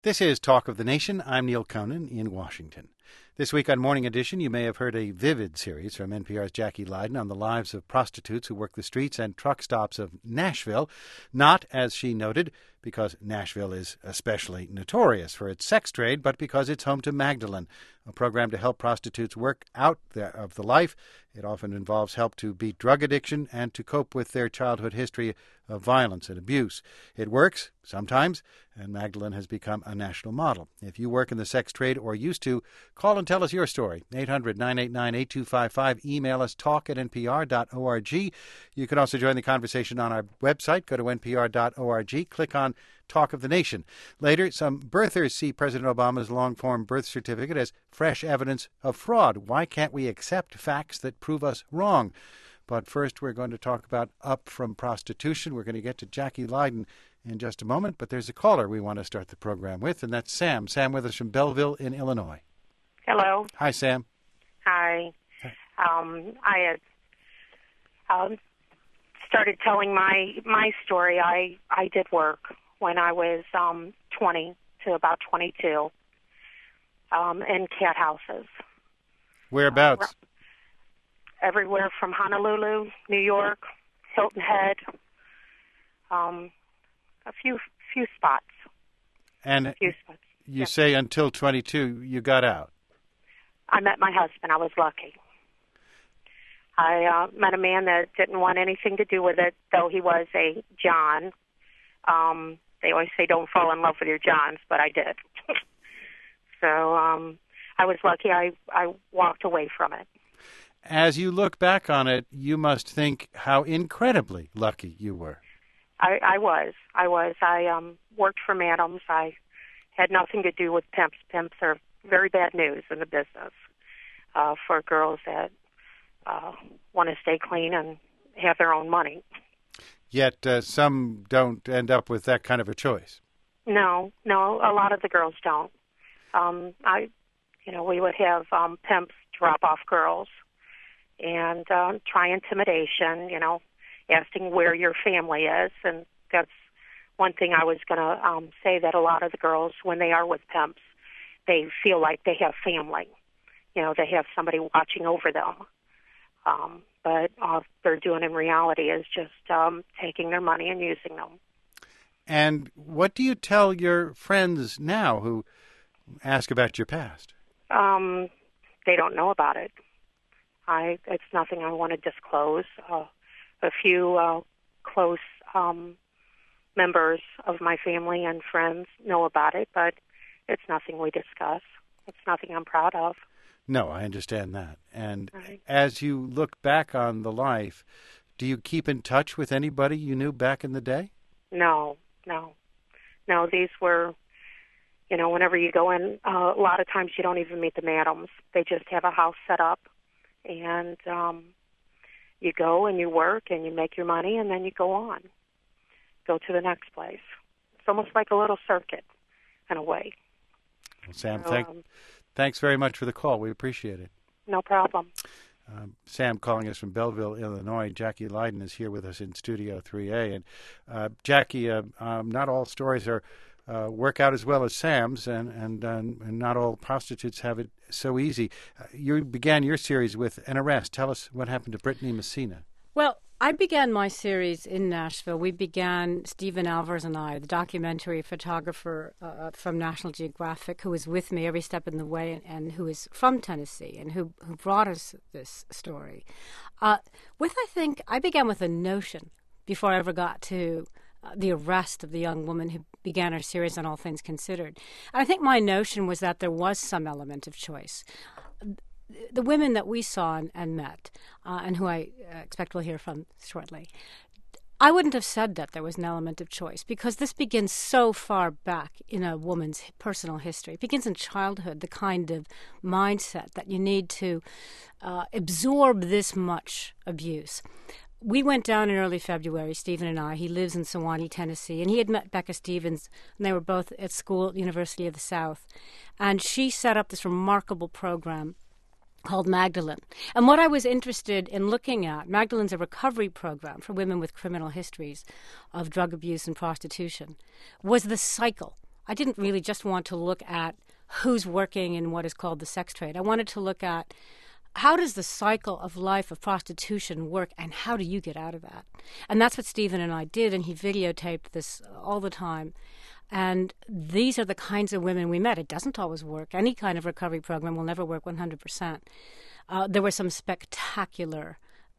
This is Talk of the Nation. I'm Neil Conan in Washington. This week on Morning Edition, you may have heard a vivid series from NPR's Jackie Leiden on the lives of prostitutes who work the streets and truck stops of Nashville. Not, as she noted, because Nashville is especially notorious for its sex trade, but because it's home to Magdalene, a program to help prostitutes work out of the life. It often involves help to beat drug addiction and to cope with their childhood history of violence and abuse. It works, sometimes, and Magdalene has become a national model. If you work in the sex trade or used to, call and tell us your story. 800-989-8255. Email us talk@npr.org. You can also join the conversation on our website. Go to npr.org. Click on Talk of the Nation. Later, some birthers see President Obama's long-form birth certificate as fresh evidence of fraud. Why can't we accept facts that prove us wrong? But first, we're going to talk about Up from Prostitution. We're going to get to Jackie Leiden in just a moment, but there's a caller we want to start the program with, and that's Sam. Sam with us from Belleville in Illinois. Hello. Hi, Sam. Hi. I had started telling my story. I did work when I was 20 to about 22 in cat houses. Whereabouts? Everywhere from Honolulu, New York, Hilton Head, a few spots. And a few spots. You say until 22 you got out. I met my husband. I was lucky. I met a man that didn't want anything to do with it, though he was a John. They always say don't fall in love with your Johns, but I did. So I was lucky. I walked away from it. As you look back on it, you must think how incredibly lucky you were. I was. I worked for madams. I had nothing to do with pimps. Pimps are very bad news in the business for girls that want to stay clean and have their own money. Yet some don't end up with that kind of a choice. No, a lot of the girls don't. We would have pimps drop off girls and try intimidation, asking where your family is. And that's one thing I was going to say, that a lot of the girls, when they are with pimps, they feel like they have family. They have somebody watching over them. But all they're doing in reality is just taking their money and using them. And what do you tell your friends now who ask about your past? They don't know about it. It's nothing I want to disclose. A few close members of my family and friends know about it, but it's nothing we discuss. It's nothing I'm proud of. No, I understand that. And right. As you look back on the life, do you keep in touch with anybody you knew back in the day? No. These were, whenever you go in, a lot of times you don't even meet the madams. They just have a house set up, and you go and you work and you make your money, and then you go to the next place. It's almost like a little circuit in a way. Well, Sam, thanks very much for the call. We appreciate it. No problem. Sam calling us from Belleville, Illinois. Jackie Leiden is here with us in Studio 3A. And Jackie, not all stories work out as well as Sam's, and not all prostitutes have it so easy. You began your series with an arrest. Tell us what happened to Brittany Messina. Well, I began my series in Nashville. We began, Stephen Alvarez and I, the documentary photographer from National Geographic, who was with me every step in the way and who is from Tennessee and who brought us this story. I began with a notion before I ever got to the arrest of the young woman who began our series on All Things Considered. And I think my notion was that there was some element of choice. The women that we saw and met, and who I expect we'll hear from shortly, I wouldn't have said that there was an element of choice, because this begins so far back in a woman's personal history. It begins in childhood, the kind of mindset that you need to absorb this much abuse. We went down in early February, Stephen and I. He lives in Sewanee, Tennessee, and he had met Becca Stevens, and they were both at school at the University of the South. And she set up this remarkable program called Magdalene. And what I was interested in looking at, Magdalene's a recovery program for women with criminal histories of drug abuse and prostitution, was the cycle I didn't really just want to look at who's working in what is called the sex trade. I wanted to look at how does the cycle of life of prostitution work, and how do you get out of that? And that's what Stephen and I did, and he videotaped this all the time. And these are the kinds of women we met. It doesn't always work. Any kind of recovery program will never work 100%. There were some spectacular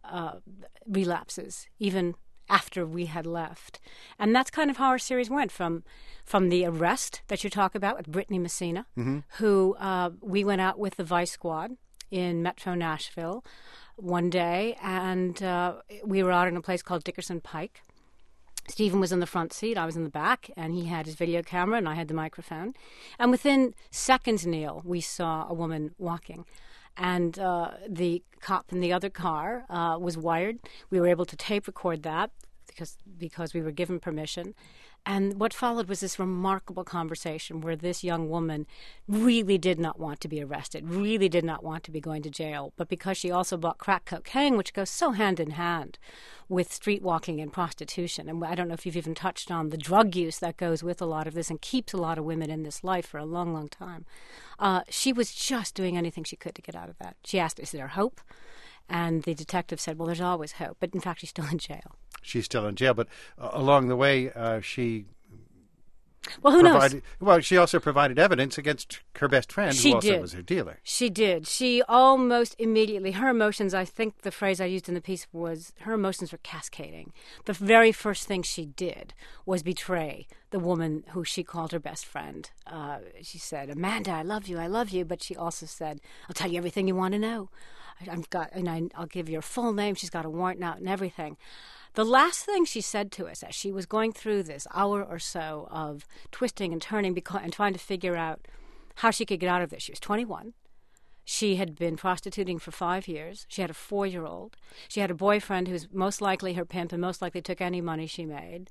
relapses, even after we had left. And that's kind of how our series went, from the arrest that you talk about with Brittany Messina, who we went out with the Vice Squad in Metro Nashville one day, and we were out in a place called Dickerson Pike. Stephen was in the front seat, I was in the back, and he had his video camera, and I had the microphone. And within seconds, Neil, we saw a woman walking. And the cop in the other car was wired. We were able to tape record that because we were given permission. And what followed was this remarkable conversation where this young woman really did not want to be arrested, really did not want to be going to jail. But because she also bought crack cocaine, which goes so hand in hand with street walking and prostitution, and I don't know if you've even touched on the drug use that goes with a lot of this and keeps a lot of women in this life for a long, long time, she was just doing anything she could to get out of that. She asked, is there hope? And the detective said, well, there's always hope. But in fact, she's still in jail. She's still in jail, but along the way, she... Well, who knows? Well, she also provided evidence against her best friend, who also was her dealer. She did. She almost immediately, her emotions, I think the phrase I used in the piece was, her emotions were cascading. The very first thing she did was betray the woman who she called her best friend. She said, Amanda, I love you. But she also said, I'll tell you everything you want to know. I'll give you her full name. She's got a warrant out and everything. The last thing she said to us as she was going through this hour or so of twisting and turning and trying to figure out how she could get out of this, she was 21. She had been prostituting for 5 years. She had a 4-year-old. She had a boyfriend who was most likely her pimp and most likely took any money she made.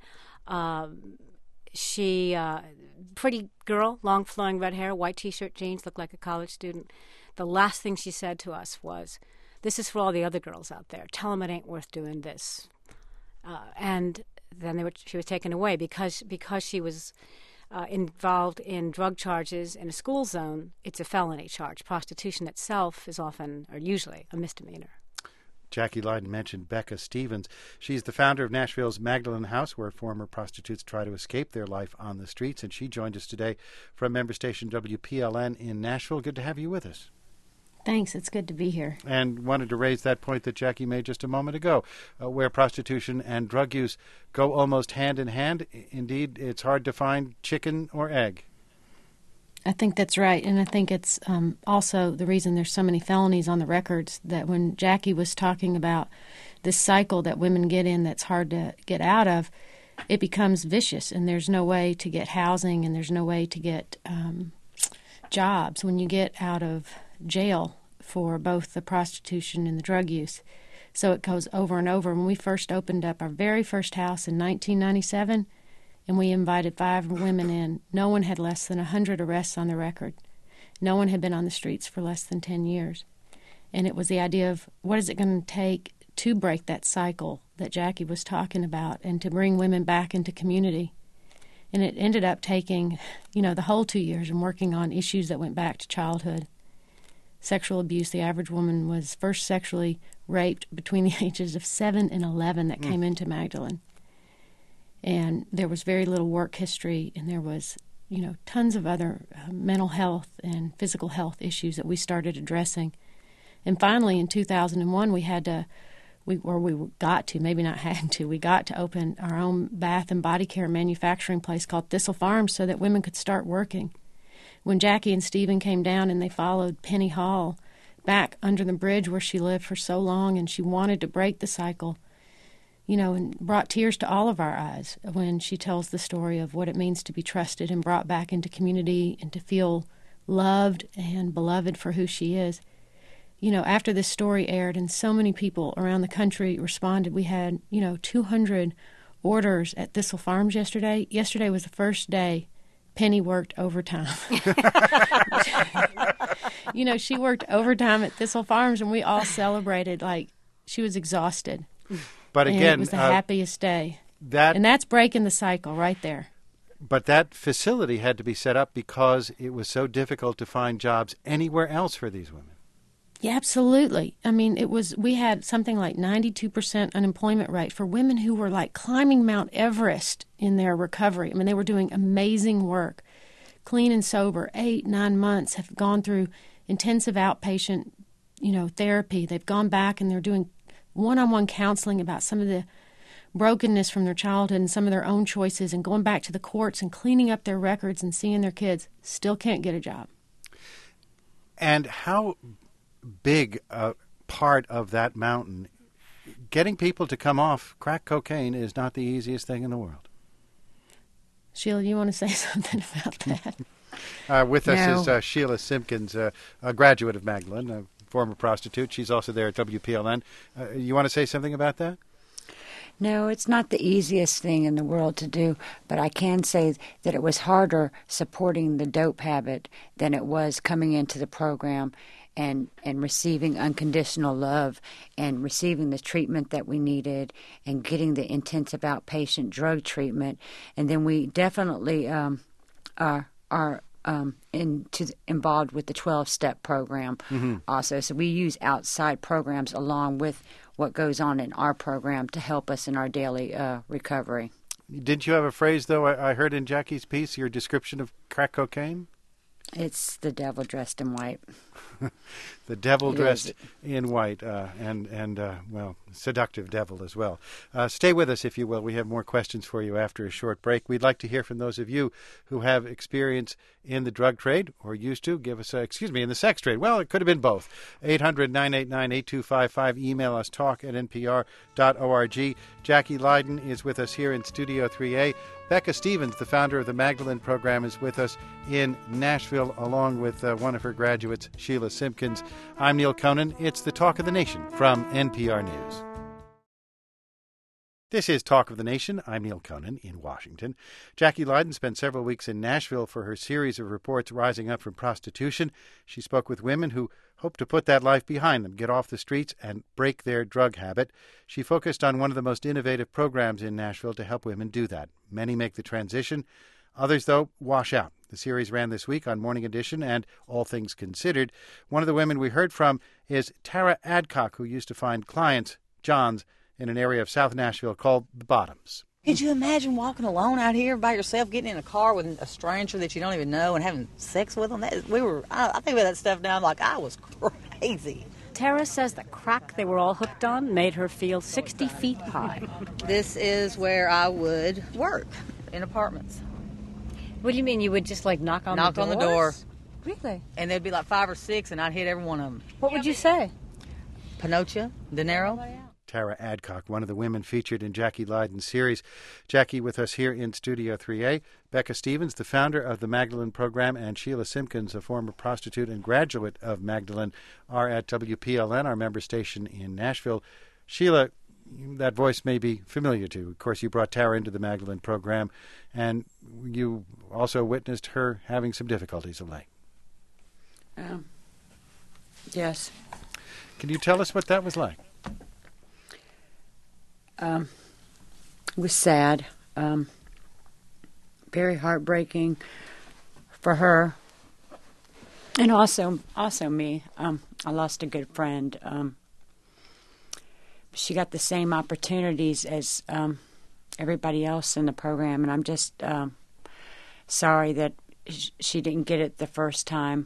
She, pretty girl, long flowing red hair, white T-shirt, jeans, looked like a college student. The last thing she said to us was, this is for all the other girls out there. Tell them it ain't worth doing this. And then she was taken away because she was involved in drug charges in a school zone. It's a felony charge. Prostitution itself is often or usually a misdemeanor. Jackie Lydon mentioned Becca Stevens. She's the founder of Nashville's Magdalen House, where former prostitutes try to escape their life on the streets, and she joined us today from member station WPLN in Nashville. Good to have you with us. Thanks. It's good to be here. And wanted to raise that point that Jackie made just a moment ago, where prostitution and drug use go almost hand in hand. Indeed, it's hard to find chicken or egg. I think that's right. And I think it's also the reason there's so many felonies on the records, that when Jackie was talking about this cycle that women get in that's hard to get out of, it becomes vicious, and there's no way to get housing, and there's no way to get jobs when you get out of jail for both the prostitution and the drug use. So it goes over and over. When we first opened up our very first house in 1997, and we invited 5 women in, no one had less than 100 arrests on the record. No one had been on the streets for less than 10 years. And it was the idea of what is it going to take to break that cycle that Jackie was talking about and to bring women back into community. And it ended up taking, the whole 2 years and working on issues that went back to childhood. Sexual abuse. The average woman was first sexually raped between the ages of 7 and 11 that came into Magdalen. And there was very little work history, and there was, tons of other mental health and physical health issues that we started addressing. And finally, in 2001, we got to open our own bath and body care manufacturing place called Thistle Farms so that women could start working. When Jackie and Stephen came down and they followed Penny Hall back under the bridge where she lived for so long, and she wanted to break the cycle, and brought tears to all of our eyes when she tells the story of what it means to be trusted and brought back into community and to feel loved and beloved for who she is. After this story aired and so many people around the country responded, we had, 200 orders at Thistle Farms yesterday. Yesterday was the first day Penny worked overtime. She worked overtime at Thistle Farms, and we all celebrated like she was exhausted. But again, it was the happiest day. And that's breaking the cycle right there. But that facility had to be set up because it was so difficult to find jobs anywhere else for these women. Yeah, absolutely. I mean, we had something like 92% unemployment rate for women who were like climbing Mount Everest in their recovery. I mean, they were doing amazing work, clean and sober, 8-9 months, have gone through intensive outpatient, therapy. They've gone back and they're doing one-on-one counseling about some of the brokenness from their childhood and some of their own choices, and going back to the courts and cleaning up their records and seeing their kids, still can't get a job. And how big a part of that mountain, getting people to come off crack cocaine is not the easiest thing in the world. Sheila, you want to say something about that? With us is Sheila Simpkins, a graduate of Magdalen, a former prostitute. She's also there at WPLN. You want to say something about that? No, it's not the easiest thing in the world to do, but I can say that it was harder supporting the dope habit than it was coming into the program and receiving unconditional love and receiving the treatment that we needed and getting the intensive outpatient drug treatment. And then we definitely are involved with the 12-step program also. So we use outside programs along with what goes on in our program to help us in our daily recovery. Didn't you have a phrase, though, I heard in Jackie's piece, your description of crack cocaine? It's the devil dressed in white. The devil dressed in white, and seductive devil as well. Stay with us, if you will. We have more questions for you after a short break. We'd like to hear from those of you who have experience in the drug trade, or used to. Give us in the sex trade. Well, it could have been both. 800-989-8255. Email us, talk@npr.org. Jackie Leiden is with us here in Studio 3A. Becca Stevens, the founder of the Magdalen program, is with us in Nashville, along with one of her graduates, Sheila Simpkins. I'm Neil Conan. It's the Talk of the Nation from NPR News. This is Talk of the Nation. I'm Neil Conan in Washington. Jackie Leiden spent several weeks in Nashville for her series of reports rising up from prostitution. She spoke with women who hope to put that life behind them, get off the streets, and break their drug habit. She focused on one of the most innovative programs in Nashville to help women do that. Many make the transition. Others, though, wash out. The series ran this week on Morning Edition and All Things Considered. One of the women we heard from is Tara Adcock, who used to find clients, Johns, in an area of South Nashville called the Bottoms. Could you imagine walking alone out here by yourself, getting in a car with a stranger that you don't even know and having sex with them? I think about that stuff now, I'm like, I was crazy. Tara says the crack they were all hooked on made her feel 60 feet high. This is where I would work, in apartments. What do you mean? You would just knock on the door? Really? And there'd be 5 or 6, and I'd hit every one of them. What would you say? Pinocha, Dinero. Tara Adcock, one of the women featured in Jackie Leiden's series. Jackie with us here in Studio 3A. Becca Stevens, the founder of the Magdalen program, and Sheila Simpkins, a former prostitute and graduate of Magdalen, are at WPLN, our member station in Nashville. Sheila, that voice may be familiar to you. Of course, you brought Tara into the Magdalen program, and you also witnessed her having some difficulties of late. Yes. Can you tell us what that was like? It was sad, very heartbreaking for her, and also me. I lost a good friend. She got the same opportunities as everybody else in the program, and I'm just sorry that she didn't get it the first time.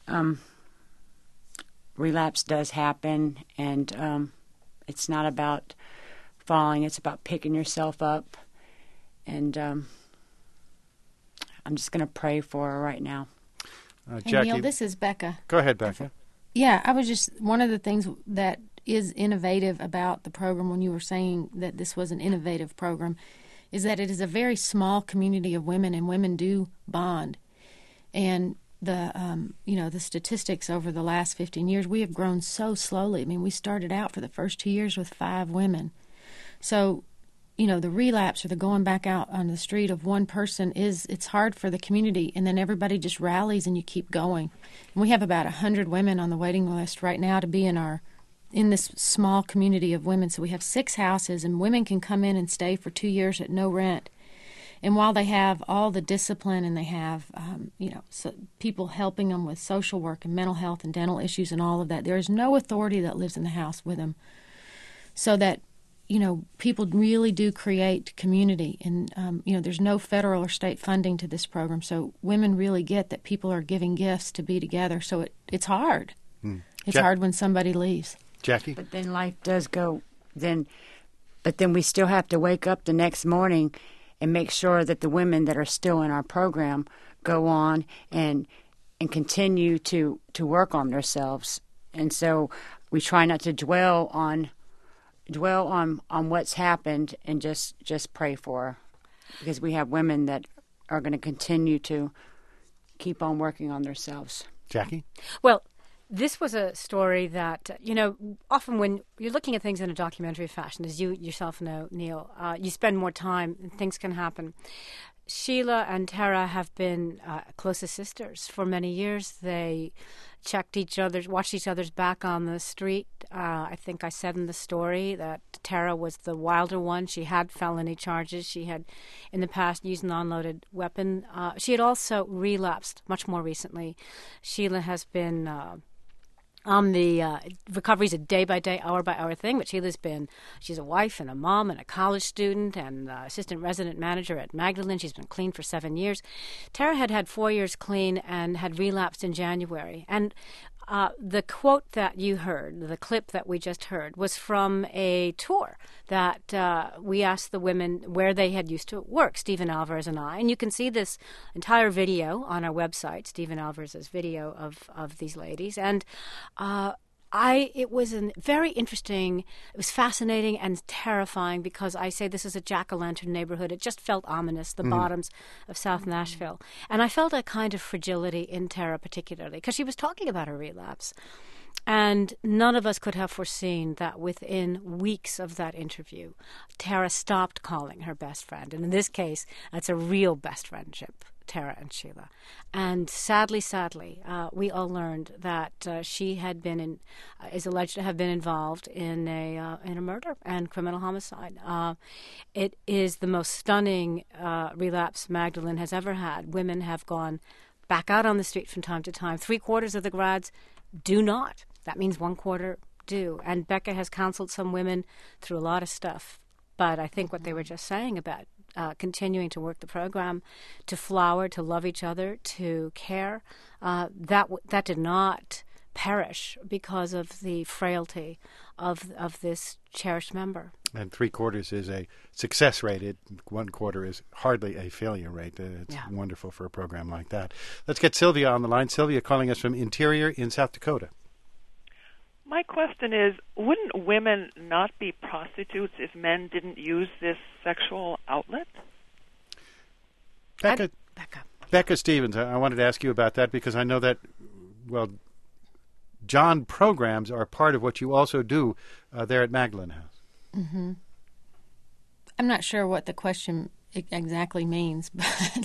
Relapse does happen, and it's not about falling, it's about picking yourself up, and I'm just going to pray for her right now. Jackie, Neil, this is Becca. Go ahead, Becca. Yeah, one of the things that is innovative about the program, when you were saying that this was an innovative program, is that it is a very small community of women, and women do bond. And the statistics over the last 15 years, we have grown so slowly. I mean, we started out for the first 2 years with 5 women. So, the relapse or the going back out on the street of one person it's hard for the community, and then everybody just rallies and you keep going. And we have about 100 women on the waiting list right now to be in this small community of women. So we have 6 houses, and women can come in and stay for 2 years at no rent. And while they have all the discipline and they have, so people helping them with social work and mental health and dental issues and all of that, there is no authority that lives in the house with them. So that, people really do create community. And, there's no federal or state funding to this program. So women really get that people are giving gifts to be together. So it's hard. It's hard when somebody leaves. Jackie? But then life does go, but then we still have to wake up the next morning and make sure that the women that are still in our program go on and continue to work on themselves. And so we try not to dwell on what's happened and just pray for her, because we have women that are going to continue to keep on working on themselves. Jackie? Well, this was a story that, often when you're looking at things in a documentary fashion, as you yourself know, Neil, you spend more time and things can happen. Sheila and Tara have been closest sisters for many years. They watched each other's back on the street. I think I said in the story that Tara was the wilder one. She had felony charges. She had, in the past, used an unloaded weapon. She had also relapsed much more recently. Sheila has been on the recovery's a day-by-day, hour-by-hour thing, but she's a wife and a mom and a college student and assistant resident manager at Magdalene. She's been clean for 7 years. Tara had 4 years clean and had relapsed in January. And the quote that you heard, the clip that we just heard, was from a tour that we asked the women where they had used to work, Stephen Alvarez and I. And you can see this entire video on our website, Stephen Alvarez's video of these ladies. And it was very interesting. It was fascinating and terrifying because I say this is a jack-o'-lantern neighborhood. It just felt ominous, the bottoms of South Nashville. And I felt a kind of fragility in Tara particularly because she was talking about her relapse. And none of us could have foreseen that within weeks of that interview, Tara stopped calling her best friend. And in this case, that's a real best friendship, Tara and Sheila. And sadly, we all learned that she had is alleged to have been involved in a murder and criminal homicide. It is the most stunning relapse Magdalene has ever had. Women have gone back out on the street from time to time. 3/4 of the grads do not. That means 1/4 do. And Becca has counseled some women through a lot of stuff. But I think what they were just saying about continuing to work the program, to flower, to love each other, to care, that did not perish because of the frailty of this cherished member. And 3/4 is a success rate. 1/4 is hardly a failure rate. It's wonderful for a program like that. Let's get Sylvia on the line. Sylvia calling us from Interior in South Dakota. My question is, wouldn't women not be prostitutes if men didn't use this sexual outlet? Becca Stevens, I wanted to ask you about that because I know that, John programs are part of what you also do there at Magdalene House. Mm-hmm. I'm not sure what the question exactly means, but,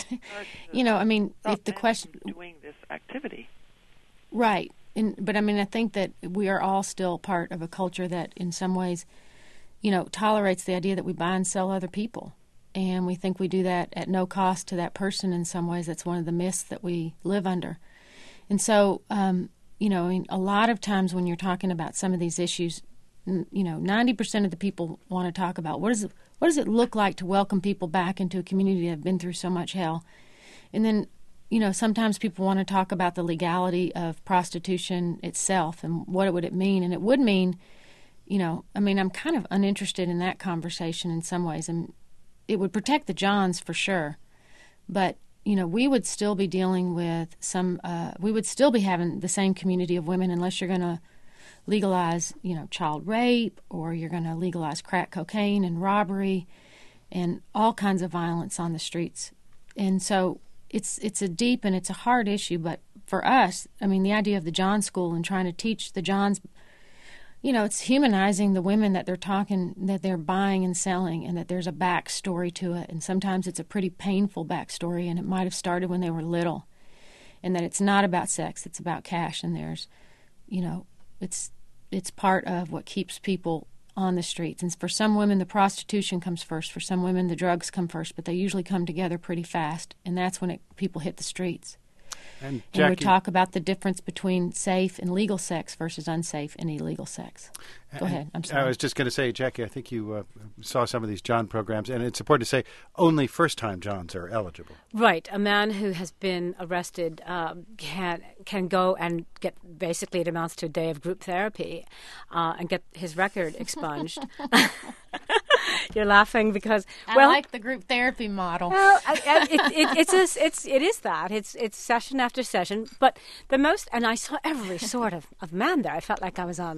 if the question... doing this activity. Right. But I think that we are all still part of a culture that in some ways, tolerates the idea that we buy and sell other people. And we think we do that at no cost to that person in some ways. That's one of the myths that we live under. And so, a lot of times when you're talking about some of these issues, 90% of the people want to talk about what does it look like to welcome people back into a community that have been through so much hell. And then, sometimes people want to talk about the legality of prostitution itself and what would it mean. And it would mean, I'm kind of uninterested in that conversation in some ways. And it would protect the Johns for sure. But, we would still be dealing with we would still be having the same community of women unless you're going to legalize, child rape, or you're going to legalize crack cocaine and robbery and all kinds of violence on the streets. And so it's a deep and it's a hard issue, but for us, the idea of the John School and trying to teach the Johns, it's humanizing the women that they're buying and selling, and that there's a backstory to it, and sometimes it's a pretty painful backstory, and it might have started when they were little, and that it's not about sex, it's about cash, and there's, it's part of what keeps people on the streets. And for some women, the prostitution comes first. For some women, the drugs come first, but they usually come together pretty fast, and that's when people hit the streets. And we talk about the difference between safe and legal sex versus unsafe and illegal sex. Go ahead. I'm sorry. I was just going to say, Jackie, I think you saw some of these John programs, and it's important to say only first-time Johns are eligible. Right. A man who has been arrested can go and get, basically it amounts to a day of group therapy and get his record expunged. You're laughing because I like the group therapy model. Well, it is that it's session after session. But the most, and I saw every sort of man there. I felt like I was on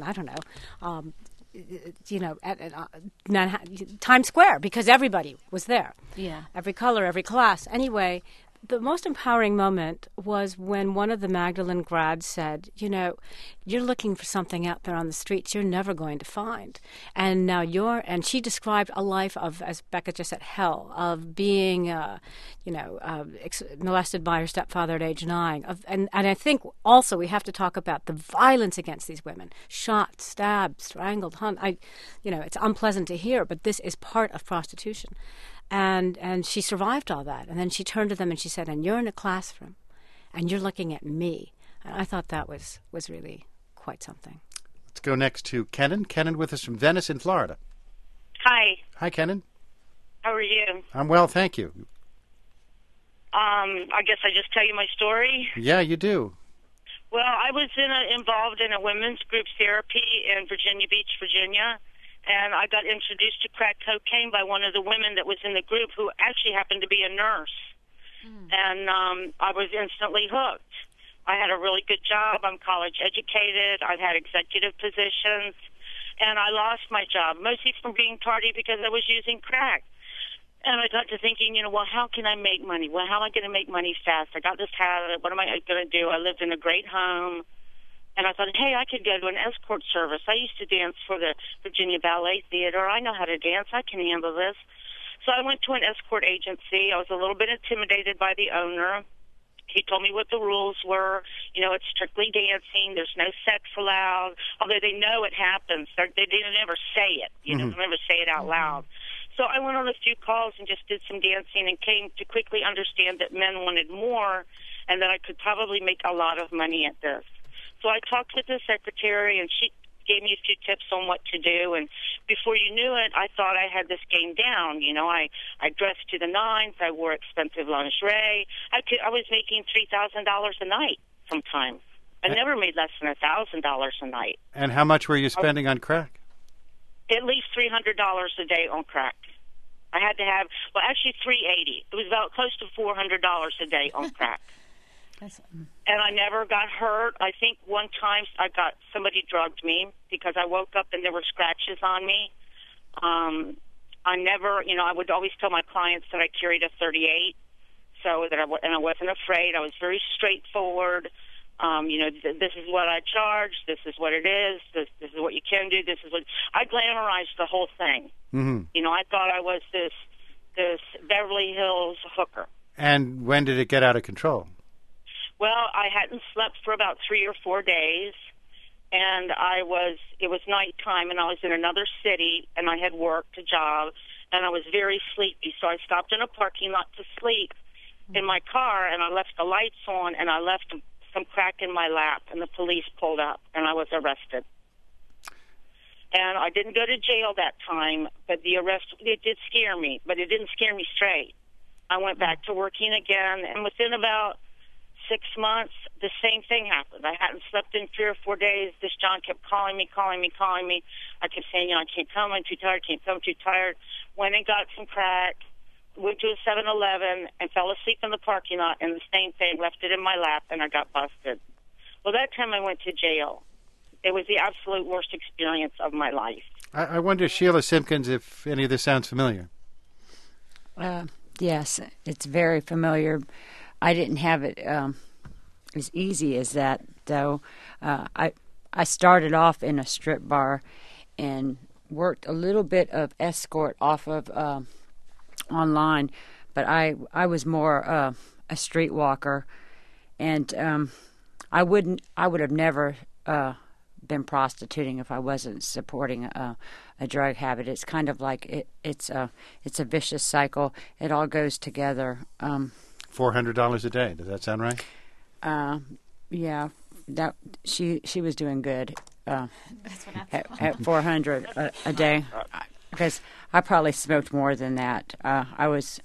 at Manhattan, Times Square, because everybody was there. Yeah, every color, every class. Anyway, the most empowering moment was when one of the Magdalene grads said, you're looking for something out there on the streets you're never going to find. And now and she described a life of, as Becca just said, hell, of being, molested by her stepfather at age 9. And I think also we have to talk about the violence against these women. Shot, stabbed, strangled, hung. It's unpleasant to hear, but this is part of prostitution. And she survived all that. And then she turned to them and she said, and you're in a classroom, and you're looking at me. And I thought that was really quite something. Let's go next to Kenan. Kenan with us from Venice in Florida. Hi. Hi, Kenan. How are you? I'm well, thank you. I guess I just tell you my story. Yeah, you do. Well, I was involved in a women's group therapy in Virginia Beach, Virginia. And I got introduced to crack cocaine by one of the women that was in the group who actually happened to be a nurse. And I was instantly hooked. I had a really good job. I'm college educated. I've had executive positions. And I lost my job, mostly from being tardy because I was using crack. And I got to thinking, how can I make money? Well, how am I going to make money fast? I got this habit. What am I going to do? I lived in a great home. And I thought, hey, I could go to an escort service. I used to dance for the Virginia Ballet Theater. I know how to dance. I can handle this. So I went to an escort agency. I was a little bit intimidated by the owner. He told me what the rules were. It's strictly dancing. There's no sex allowed, although they know it happens. They never say it. They never say it out loud. So I went on a few calls and just did some dancing and came to quickly understand that men wanted more and that I could probably make a lot of money at this. So I talked with the secretary, and she gave me a few tips on what to do. And before you knew it, I thought I had this game down. I dressed to the nines. I wore expensive lingerie. I was making $3,000 a night sometimes. I never made less than $1,000 a night. And how much were you spending on crack? At least $300 a day on crack. I had to have, actually $380. It was about close to $400 a day on crack. And I never got hurt. I think one time somebody drugged me because I woke up and there were scratches on me. I never, I would always tell my clients that I carried a .38, so that I wasn't afraid. I was very straightforward. This is what I charge. This is what it is. This is what you can do. This is what I glamorized the whole thing. Mm-hmm. I thought I was this Beverly Hills hooker. And when did it get out of control? Well, I hadn't slept for about 3 or 4 days, and it was nighttime, and I was in another city, and I had worked a job, and I was very sleepy, so I stopped in a parking lot to sleep in my car, and I left the lights on, and I left some crack in my lap, and the police pulled up, and I was arrested. And I didn't go to jail that time, but the arrest, it did scare me, but it didn't scare me straight. I went back to working again, and within about 6 months, the same thing happened. I hadn't slept in 3 or 4 days. This John kept calling me. I kept saying, I can't come, I'm too tired, I'm too tired. Went and got some crack, went to a 7-Eleven, and fell asleep in the parking lot, and the same thing, left it in my lap, and I got busted. Well, that time I went to jail. It was the absolute worst experience of my life. I wonder, Sheila Simpkins, if any of this sounds familiar. Yes, it's very familiar. I didn't have it as easy as that, though. I started off in a strip bar and worked a little bit of escort off of online, but I was more a streetwalker, and I would have never been prostituting if I wasn't supporting a drug habit. It's kind of like it's a vicious cycle. It all goes together. $400 a day. Does that sound right? Yeah, that she was doing good. That's what I thought. At $400 a day, because I probably smoked more than that. I was.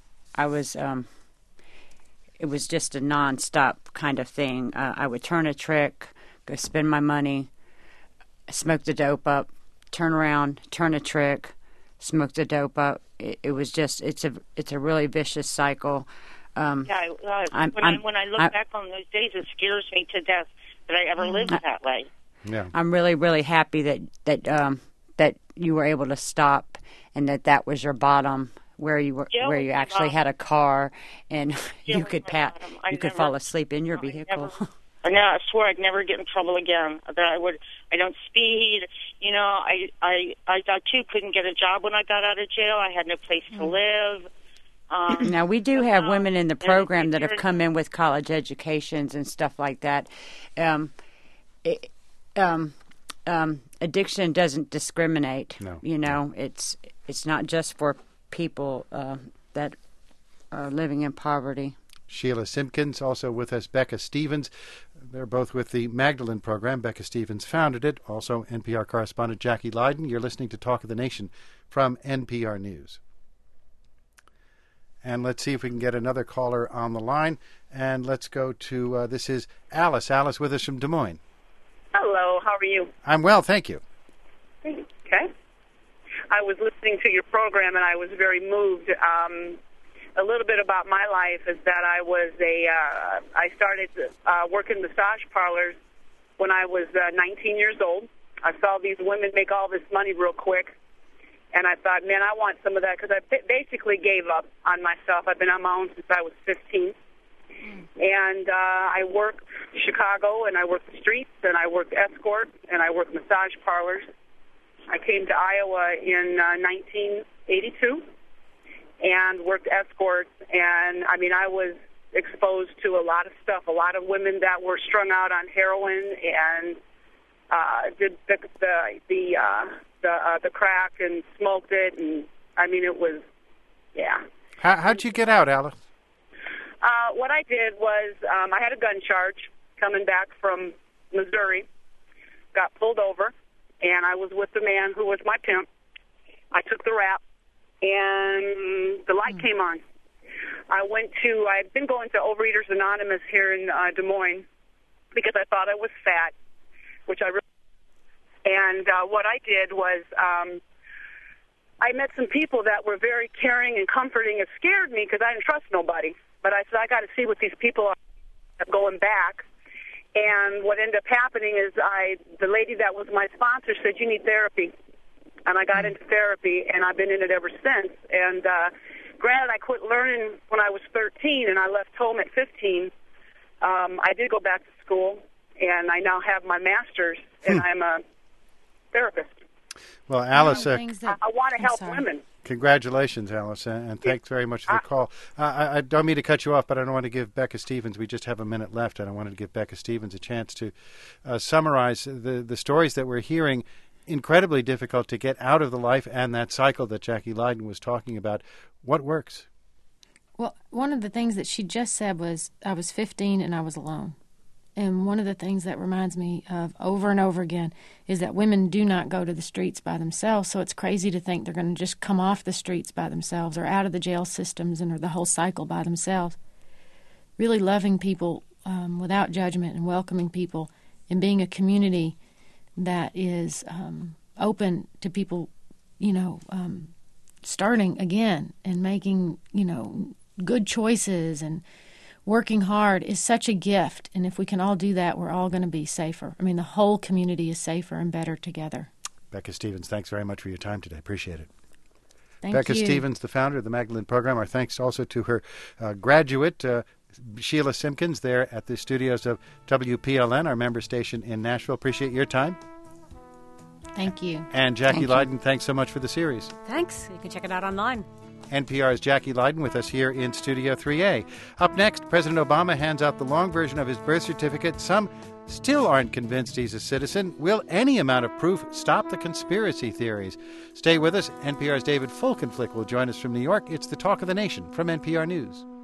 It was just a nonstop kind of thing. I would turn a trick, go spend my money, smoke the dope up, turn around, turn a trick, smoke the dope up. It was just it's a really vicious cycle. When I look back on those days, it scares me to death that I ever lived that way. Yeah, I'm really, really happy that you were able to stop, and that was your bottom, where you were, where you actually had a car, and you could fall asleep in your vehicle. I swore I'd never get in trouble again. That I don't speed. You know, I too couldn't get a job when I got out of jail. I had no place to live. Now, we do have women in the program that have come in with college educations and stuff like that. Addiction doesn't discriminate. No. You know, it's not just for people that are living in poverty. Sheila Simpkins, also with us, Becca Stevens. They're both with the Magdalene program. Becca Stevens founded it. Also, NPR correspondent Jackie Leiden. You're listening to Talk of the Nation from NPR News. And let's see if we can get another caller on the line. And let's go to, this is Alice. Alice with us from Des Moines. Hello, how are you? I'm well, thank you. Okay. I was listening to your program and I was very moved. A little bit about my life is that I started working massage parlors when I was 19 years old. I saw these women make all this money real quick. And I thought, man, I want some of that, because I basically gave up on myself. I've been on my own since I was 15. And I worked Chicago, and I worked the streets, and I worked escort, and I worked massage parlors. I came to Iowa in 1982 and worked escorts. And, I mean, I was exposed to a lot of stuff, a lot of women that were strung out on heroin and did the crack and smoked it, and I mean it was, yeah. How'd you get out, Alice? What I did was I had a gun charge coming back from Missouri, got pulled over, and I was with the man who was my pimp. I took the rap, and the light came on. I'd been going to Overeaters Anonymous here in Des Moines because I thought I was fat, which I really. And what I did was I met some people that were very caring and comforting. It scared me because I didn't trust nobody. But I said, I got to see what these people are going back. And what ended up happening is the lady that was my sponsor said, you need therapy. And I got into therapy, and I've been in it ever since. And granted, I quit learning when I was 13, and I left home at 15. I did go back to school, and I now have my master's, and I'm a therapist. Well, Alice, I want to help women. Congratulations, Alice, and thanks very much for the call. I don't mean to cut you off, but I don't want to give Becca Stevens, we just have a minute left, and I wanted to give Becca Stevens a chance to summarize the stories that we're hearing. Incredibly difficult to get out of the life and that cycle that Jackie Leiden was talking about. What works? Well, one of the things that she just said was, I was 15 and I was alone. And one of the things that reminds me of over and over again is that women do not go to the streets by themselves, so it's crazy to think they're going to just come off the streets by themselves or out of the jail systems and or the whole cycle by themselves. Really loving people without judgment and welcoming people and being a community that is open to people, starting again and making, good choices and working hard is such a gift, and if we can all do that, we're all going to be safer. I mean, the whole community is safer and better together. Becca Stevens, thanks very much for your time today. Appreciate it. Thank Becca you. Stevens, the founder of the Magdalene program. Our thanks also to her graduate, Sheila Simpkins, there at the studios of WPLN, our member station in Nashville. Appreciate your time. Thank you. And Jackie Leiden, thanks so much for the series. Thanks. You can check it out online. NPR's Jackie Leiden with us here in Studio 3A. Up next, President Obama hands out the long version of his birth certificate. Some still aren't convinced he's a citizen. Will any amount of proof stop the conspiracy theories? Stay with us. NPR's David Folkenflik will join us from New York. It's the Talk of the Nation from NPR News.